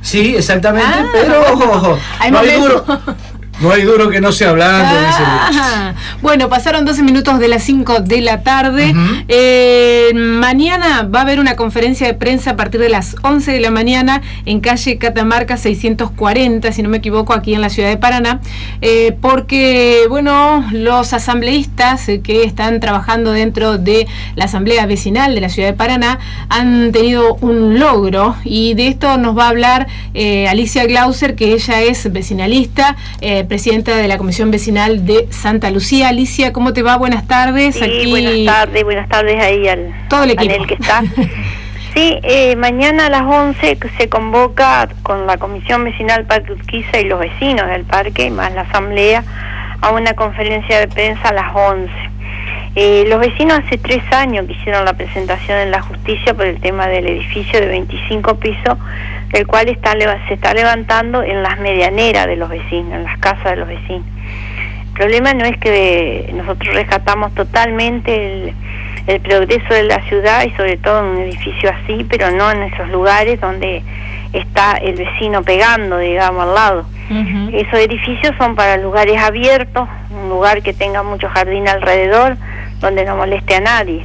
Sí, exactamente, pero no hay duro que no sea blando. Bueno, pasaron 12 minutos de las 5 de la tarde. Mañana va a haber una conferencia de prensa a partir de las 11 de la mañana en calle Catamarca 640, si no me equivoco, aquí en la ciudad de Paraná, porque, bueno, los asambleístas que están trabajando dentro de la asamblea vecinal de la ciudad de Paraná han tenido un logro, y de esto nos va a hablar Alicia Glauser, que ella es vecinalista, presidenta de la Comisión Vecinal de Santa Lucía. Alicia, ¿cómo te va? Buenas tardes. Sí, aquí... buenas tardes ahí al todo el equipo panel que está. Sí, mañana a las 11 se convoca con la Comisión Vecinal Parque Urquiza y los vecinos del parque, más la asamblea, a una conferencia de prensa a las 11. Los vecinos hace 3 años que hicieron la presentación en la justicia por el tema del edificio de 25 pisos, el cual se está levantando en las medianeras de los vecinos, en las casas de los vecinos. El problema no es que nosotros rescatamos totalmente el progreso de la ciudad, y sobre todo en un edificio así, pero no en esos lugares donde está el vecino pegando, digamos, al lado. Esos edificios son para lugares abiertos, un lugar que tenga mucho jardín alrededor, donde no moleste a nadie.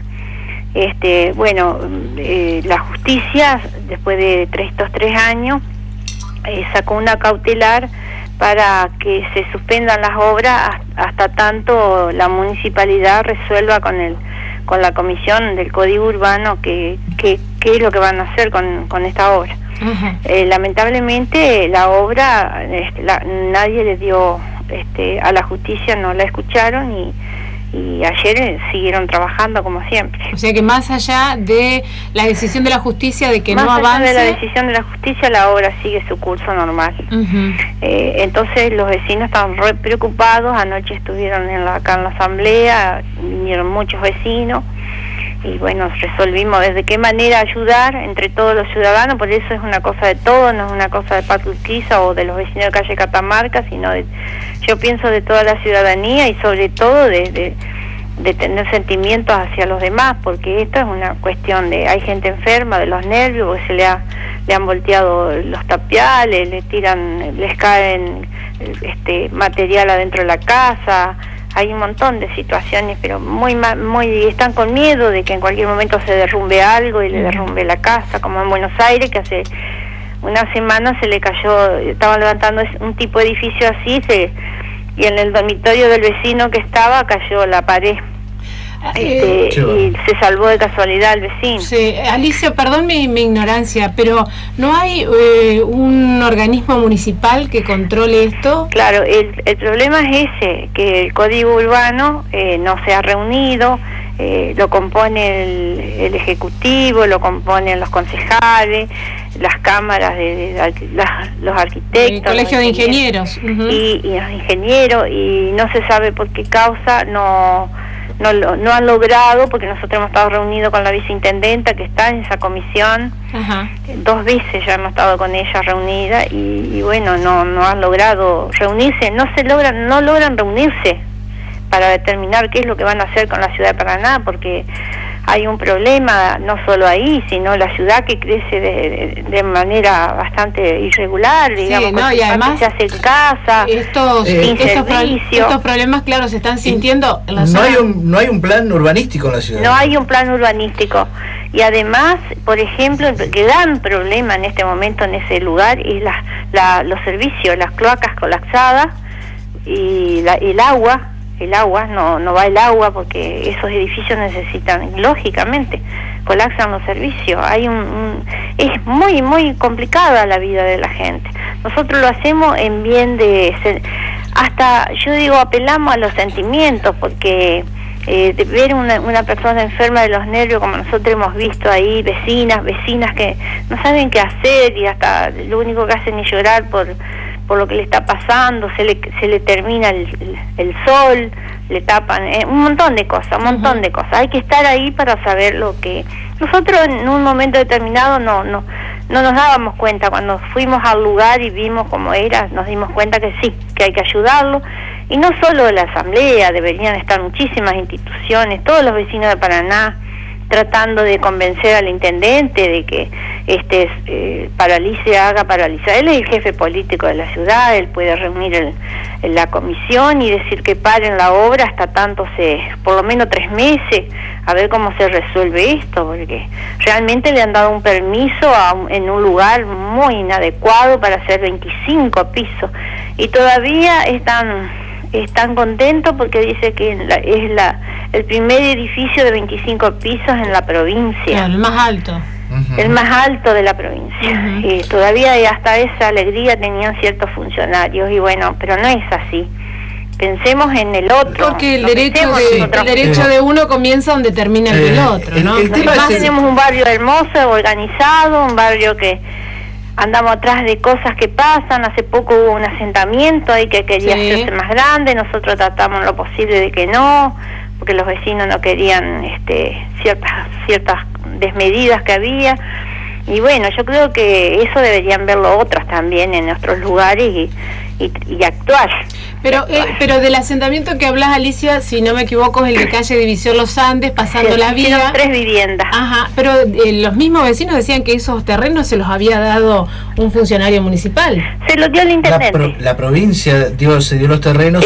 La justicia, después de estos 3 años, sacó una cautelar para que se suspendan las obras hasta tanto la municipalidad resuelva con la comisión del Código Urbano qué es lo que van a hacer con esta obra. Lamentablemente la obra nadie le dio a la justicia, no la escucharon, y ayer siguieron trabajando como siempre. O sea que más allá de la decisión de la justicia de que no avance... Más allá de la decisión de la justicia, la obra sigue su curso normal. Entonces los vecinos estaban re preocupados. Anoche estuvieron acá en la asamblea, vinieron muchos vecinos, y bueno, resolvimos de qué manera ayudar entre todos los ciudadanos. Por eso es una cosa de todos, no es una cosa de Parque Urquiza o de los vecinos de calle Catamarca, sino yo pienso de toda la ciudadanía, y sobre todo de tener sentimientos hacia los demás, porque esto es una cuestión hay gente enferma de los nervios, porque le han volteado los tapiales, les caen material adentro de la casa. Hay un montón de situaciones, pero están con miedo de que en cualquier momento se derrumbe algo y le derrumbe la casa, como en Buenos Aires, que hace una semana se le cayó, estaban levantando un tipo de edificio así, y en el dormitorio del vecino que estaba cayó la pared. Y se salvó de casualidad el vecino. Sí, Alicia, perdón mi ignorancia, pero ¿no hay un organismo municipal que controle esto? Claro, el problema es ese, que el Código Urbano no se ha reunido, lo compone el Ejecutivo, lo componen los concejales, las cámaras de los arquitectos, el Colegio de Ingenieros, y los ingenieros, y no se sabe por qué causa no han logrado, porque nosotros hemos estado reunidos con la viceintendenta que está en esa comisión. 2 veces ya hemos estado con ella reunida, y bueno, no han logrado reunirse, no logran reunirse para determinar qué es lo que van a hacer con la ciudad de Paraná, porque hay un problema no solo ahí, sino la ciudad que crece de manera bastante irregular, digamos, y además se hace casa, sin servicio. Estos problemas, claro, se están sintiendo en la ciudad. No hay un plan urbanístico en la ciudad. No hay un plan urbanístico. Y además, por ejemplo, el gran problema en este momento en ese lugar es los servicios, las cloacas colapsadas, y el agua. No va el agua, porque esos edificios necesitan, lógicamente, colapsan los servicios. Es muy, muy complicada la vida de la gente. Nosotros lo hacemos en bien hasta, yo digo, apelamos a los sentimientos, porque de ver una persona enferma de los nervios, como nosotros hemos visto ahí, vecinas que no saben qué hacer, y hasta lo único que hacen es llorar por lo que le está pasando, se le termina el sol, le tapan, un montón de cosas. Hay que estar ahí para saber lo que... Nosotros en un momento determinado no nos dábamos cuenta. Cuando fuimos al lugar y vimos cómo era, nos dimos cuenta que sí, que hay que ayudarlo. Y no solo la asamblea, deberían estar muchísimas instituciones, todos los vecinos de Paraná, tratando de convencer al intendente de que haga paralizar. Él es el jefe político de la ciudad, él puede reunir la comisión y decir que paren la obra hasta tanto por lo menos 3 meses, a ver cómo se resuelve esto, porque realmente le han dado un permiso en un lugar muy inadecuado para hacer 25 pisos y todavía están contentos porque dice que es el primer edificio de 25 pisos en la provincia. Claro, el más alto. El más alto de la provincia. Y todavía hasta esa alegría tenían ciertos funcionarios y bueno, pero no es así. Pensemos en el otro. Porque el derecho de uno comienza donde termina el del otro, ¿no? Además tenemos un barrio hermoso, organizado, un barrio que andamos atrás de cosas que pasan. Hace poco hubo un asentamiento ahí que quería hacerse más grande, nosotros tratamos lo posible de que no, porque los vecinos no querían ciertas desmedidas que había, y bueno, yo creo que eso deberían verlo otras también en nuestros lugares y actuar. Pero del asentamiento que hablas, Alicia, si no me equivoco, es el de calle División Los Andes, pasando la vía. 3 viviendas. Ajá, pero los mismos vecinos decían que esos terrenos se los había dado un funcionario municipal. Se los dio el intendente. La provincia se dio los terrenos.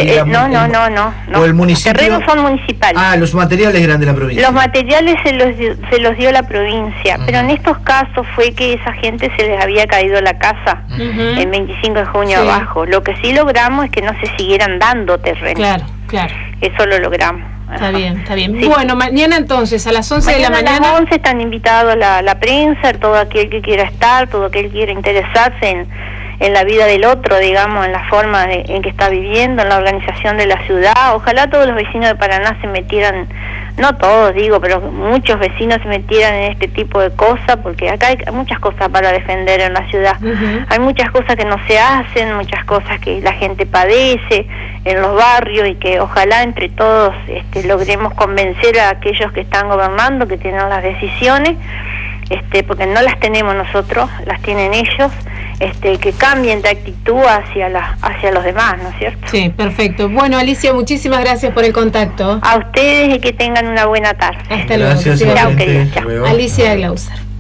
No. O el municipio. Los terrenos son municipales. Ah, los materiales eran de la provincia. Los materiales se los dio la provincia, pero en estos casos fue que esa gente se les había caído la casa en 25 de junio abajo. Lo que sí logramos es que no se siguieran dando terrenos. Claro. Eso lo logramos. Está bien. Sí. Bueno, mañana entonces a las 11 de la mañana. A las 11 están invitados la prensa, todo aquel que quiera estar, todo aquel que quiera interesarse en la vida del otro, digamos, en la forma en que está viviendo, en la organización de la ciudad. Ojalá todos los vecinos de Paraná se metieran, no todos digo, pero muchos vecinos se metieran en este tipo de cosas, porque acá hay muchas cosas para defender en la ciudad. Hay muchas cosas que no se hacen, muchas cosas que la gente padece en los barrios, y que ojalá entre todos logremos convencer a aquellos que están gobernando, que tienen las decisiones, porque no las tenemos nosotros, las tienen ellos, que cambien de actitud hacia los demás, ¿no es cierto? Sí, perfecto. Bueno, Alicia, muchísimas gracias por el contacto. A ustedes y que tengan una buena tarde. Hasta luego. Gracias, Chao, querida. Alicia Glauser.